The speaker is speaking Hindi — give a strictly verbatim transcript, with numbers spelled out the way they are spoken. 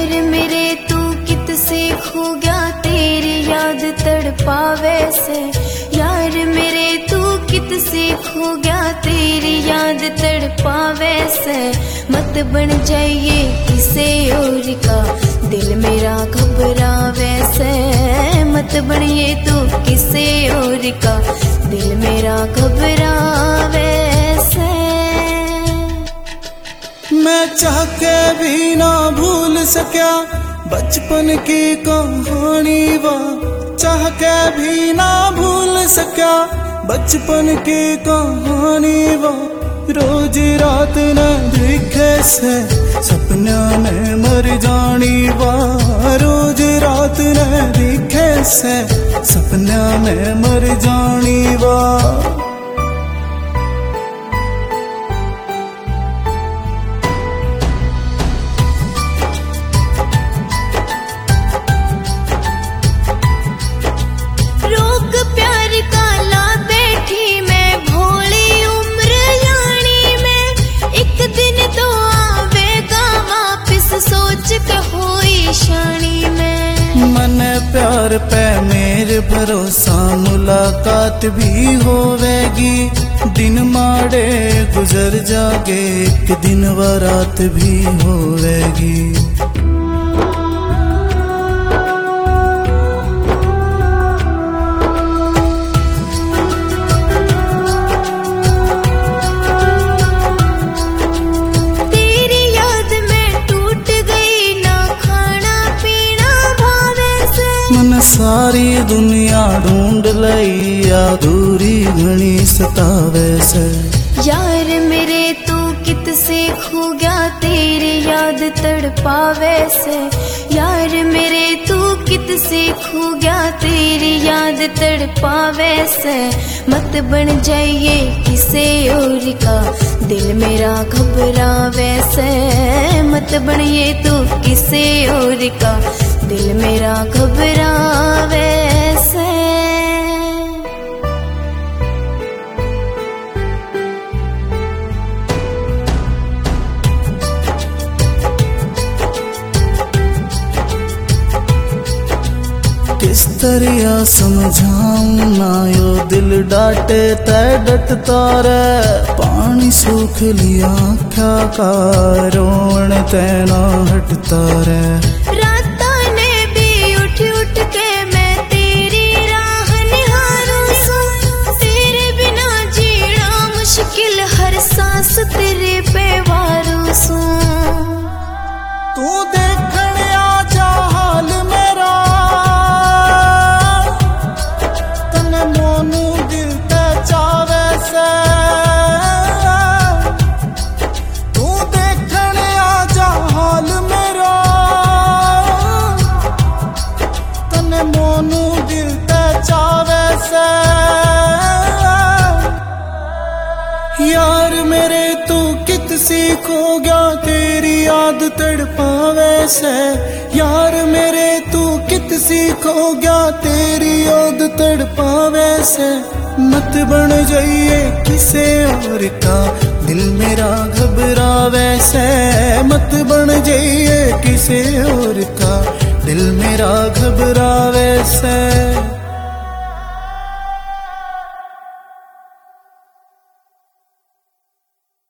यार मेरे तू कित से खो गया, तेरी याद तड़पावे से। यार मेरे तू कित से खो गया, तेरी याद तड़पावे से। मत बन जाइए किसे और का, दिल मेरा घबरावे से। मत बनिए तू किसे और का, दिल मेरा घबरावे से। मैं चाह के भी ना भूल सका बचपन की कहानी वा, चाह के भी ना भूल सका बचपन की कहानी वा। रोज रात न दिखे से सपना में मर जानी वा, रोज रात न दिखे से सपना में मर जानी वा। मन प्यार पे मेरे भरोसा मुलाकात भी होवेगी। दिन माड़े गुजर जागे एक दिन व रात भी होवेगी। सारी दुनिया ढूंढ लई अधूरी घनी सतावे से। यार मेरे तू कित से खो गया, तेरी याद तड़पावे से। यार मेरे तू कित से खो गया, तेरी याद तड़पावे से। मत बन जाइए किसे और का, दिल मेरा घबरावे से। मत बनिए तू किसे और का, दिल मेरा घबरावे से। किस तरह समझाऊं ना यो दिल डांटे तै डटता रे। पानी सूख लिया क्या का रोण तै ना हटता रे। तेरे पे वारू सू तू देखने आ जा हाल मेरा, तने मोनू दिल ते चावे से। तू देखने आ जा हाल मेरा, तने मोनू दिल ते चावे से। यार मेरे तू कित सी खो गया, तेरी याद तड़पावे से। यार मेरे तू कित सी खो गया, तेरी याद तड़पावे से। मत बन जाइए किसे और का, दिल मेरा घबरावे से। मत बन जाइए किसे और का, दिल मेरा घबरावे से।